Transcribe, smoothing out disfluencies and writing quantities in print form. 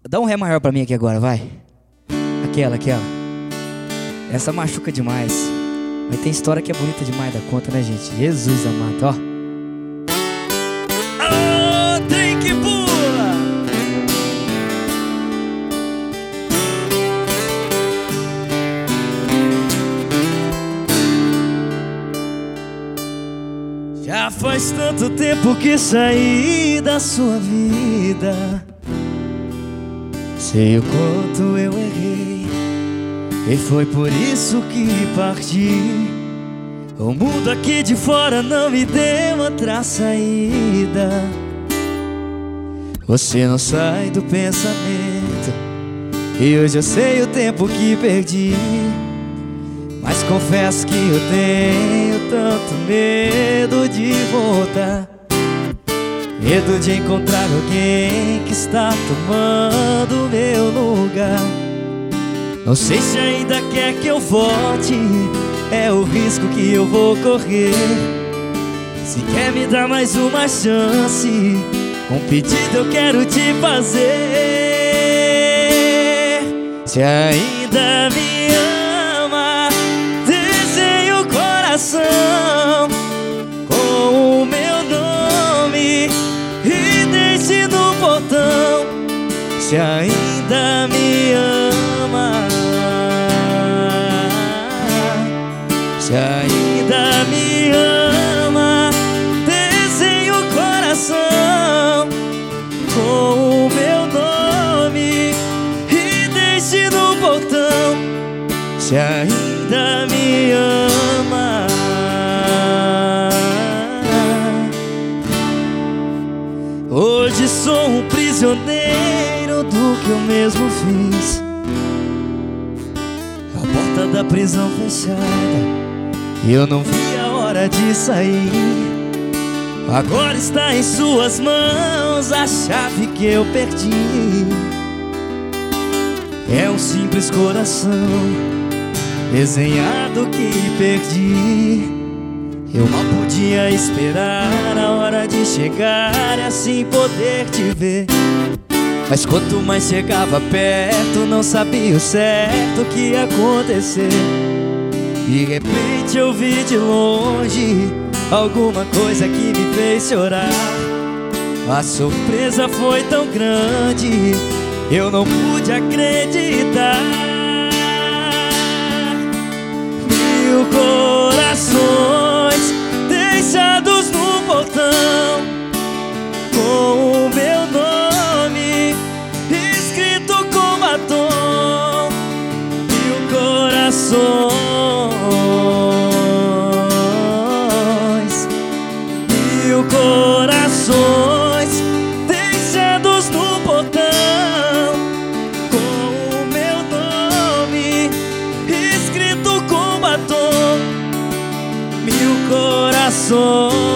Dá um ré maior pra mim aqui agora, vai. Aquela. Essa machuca demais. Mas tem história que é bonita demais da conta, né, gente? Jesus amado, ó. Ô, trem que pula! Já faz tanto tempo que saí da sua vida. Sei o quanto eu errei, e foi por isso que parti. O mundo aqui de fora não me deu outra saída. Você não sai do pensamento, e hoje eu sei o tempo que perdi. Mas confesso que eu tenho tanto medo de voltar, medo de encontrar alguém que está tomando meu lugar. Não sei se ainda quer que eu volte, é o risco que eu vou correr. Se quer me dar mais uma chance, um pedido eu quero te fazer. Se ainda me ama, desenhe o coração com o meu nome e deixe no portão. Se ainda me ama, se ainda me ama, desenhe o coração com o meu nome e deixe no portão. Se ainda me ama. Hoje sou um prisioneiro do que eu mesmo fiz. A porta da prisão fechada, e eu não vi a hora de sair. Agora está em suas mãos a chave que eu perdi. É um simples coração desenhado que perdi. Eu mal podia esperar a hora de chegar e assim poder te ver. Mas quanto mais chegava perto, não sabia o certo que ia acontecer. De repente eu vi de longe alguma coisa que me fez chorar. A surpresa foi tão grande, eu não pude acreditar. Mil corações deixados no portão, com o meu nome escrito com batom. Mil corações, mil corações deixados no portão, com o meu nome escrito com batom. Mil corações.